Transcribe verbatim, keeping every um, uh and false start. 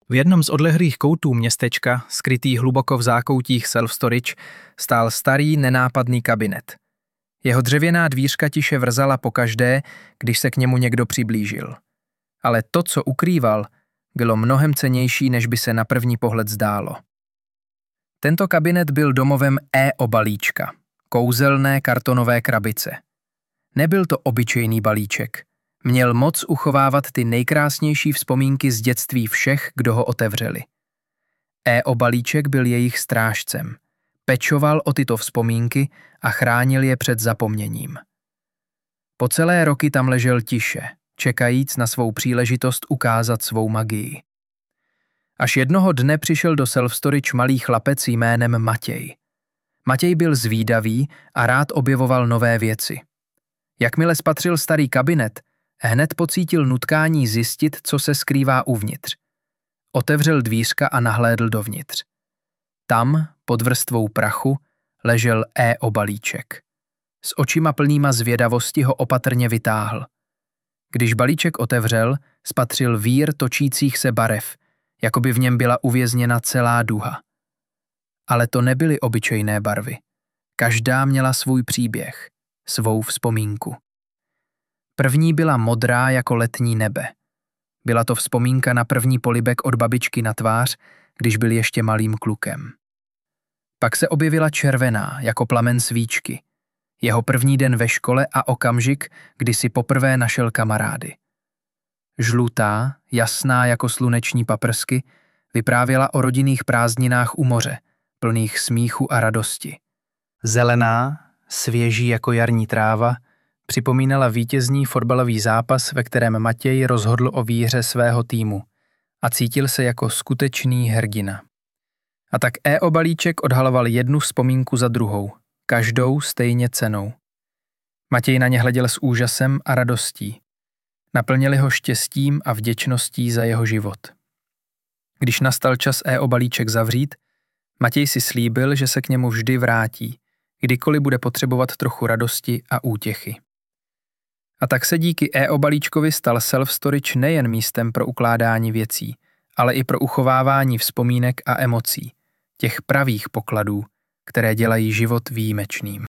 V jednom z odlehlých koutů městečka, skrytý hluboko v zákoutích self-storage, stál starý nenápadný kabinet. Jeho dřevěná dvířka tiše vrzala pokaždé, když se k němu někdo přiblížil. Ale to, co ukrýval, bylo mnohem cennější, než by se na první pohled zdálo. Tento kabinet byl domovem e-obalíčka, kouzelné kartonové krabice. Nebyl to obyčejný balíček. Měl moc uchovávat ty nejkrásnější vzpomínky z dětství všech, kdo ho otevřeli. E-obalíček byl jejich strážcem. Pečoval o tyto vzpomínky a chránil je před zapomněním. Po celé roky tam ležel tiše, čekajíc na svou příležitost ukázat svou magii. Až jednoho dne přišel do self-storage malý chlapec jménem Matěj. Matěj byl zvídavý a rád objevoval nové věci. Jakmile spatřil starý kabinet, hned pocítil nutkání zjistit, co se skrývá uvnitř. Otevřel dvířka a nahlédl dovnitř. Tam, pod vrstvou prachu, ležel e-obalíček. S očima plnýma zvědavosti ho opatrně vytáhl. Když balíček otevřel, spatřil vír točících se barev, jako by v něm byla uvězněna celá duha. Ale to nebyly obyčejné barvy. Každá měla svůj příběh, svou vzpomínku. První byla modrá jako letní nebe. Byla to vzpomínka na první polibek od babičky na tvář, když byl ještě malým klukem. Pak se objevila červená, jako plamen svíčky. Jeho první den ve škole a okamžik, kdy si poprvé našel kamarády. Žlutá, jasná jako sluneční paprsky, vyprávěla o rodinných prázdninách u moře, plných smíchu a radosti. Zelená, svěží jako jarní tráva, připomínala vítězný fotbalový zápas, ve kterém Matěj rozhodl o výhře svého týmu a cítil se jako skutečný hrdina. A tak e-obalíček odhaloval jednu vzpomínku za druhou, každou stejně cennou. Matěj na ně hleděl s úžasem a radostí. Naplnili ho štěstím a vděčností za jeho život. Když nastal čas e-obalíček zavřít, Matěj si slíbil, že se k němu vždy vrátí, kdykoliv bude potřebovat trochu radosti a útěchy. A tak se díky e-obalíčkovi stal self-storage nejen místem pro ukládání věcí, ale i pro uchovávání vzpomínek a emocí, těch pravých pokladů, které dělají život výjimečným.